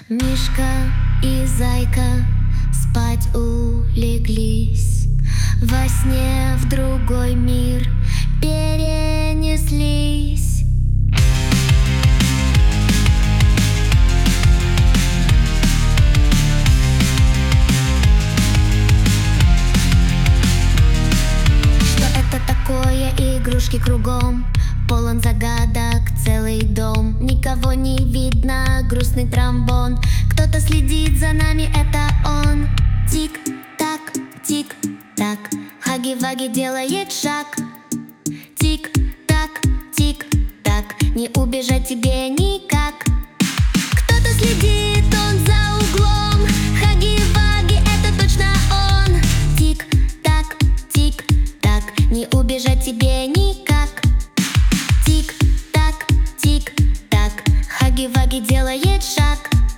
Мишка и Зайка спать улеглись, во сне в другой мир перенеслись. Что это такое? Игрушки кругом, полон загадок целый дом. Никого не видно, грустный тромбон. Кто-то следит за нами, это он. Тик-так, тик-так, Хаги-Ваги делает шаг. Тик-так, тик-так, не убежать тебе никак. Кто-то следит, он за углом. Хаги-Ваги, это точно он. Тик-так, тик-так, не убежать тебе никак. Тик-так, тик-так, Хаги-Ваги делает шаг.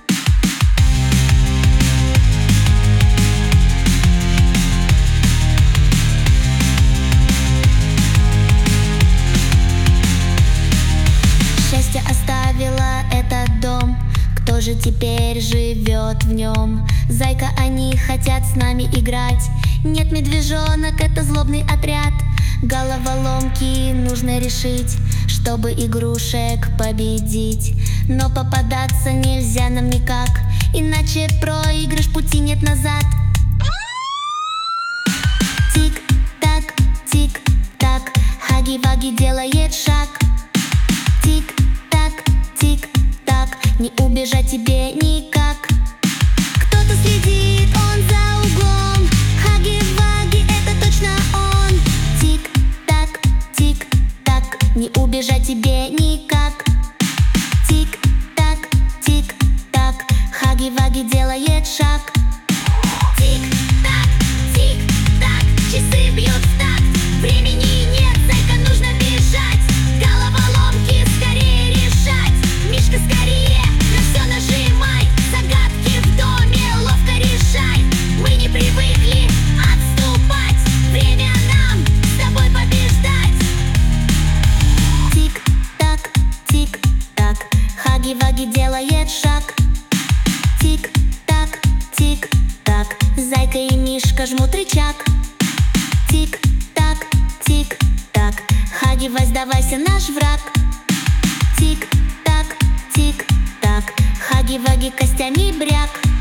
Счастье оставило этот дом, кто же теперь живет в нем? Зайка, они хотят с нами играть. Нет, медвежонок, это злобный отряд. Головоломки нужно решить, чтобы игрушек победить. Но попадаться нельзя нам никак, иначе проигрыш, пути нет назад. Тик-так, тик-так, Хаги-Ваги делает шаг. Тик-так, тик-так, не убежать тебе никак. Кто-то следит, он за углом. Хаги-Ваги, это точно он. Тик-так, тик-так, не убежать тебе никак. Тик-так, тик-так, Хаги-Ваги делает шаг. Тик-так, тик-так, часы бьют в такт. Времени нет, Зайка, нужно бежать. Головоломки скорее решать. Мишка, скорее, на все нажимай. Загадки в доме ловко решай. Мы не привыкли отступать. Время нам с тобой побеждать. Тик-так, тик-так, Хаги-Ваги делает шаг. Тик-так, тик-так, Зайка и Мишка жмут рычаг. Тик-так, тик-так, Хаги-Вась, сдавайся, наш враг. Тик-так, тик-так, Хаги-Ваги костями бряк.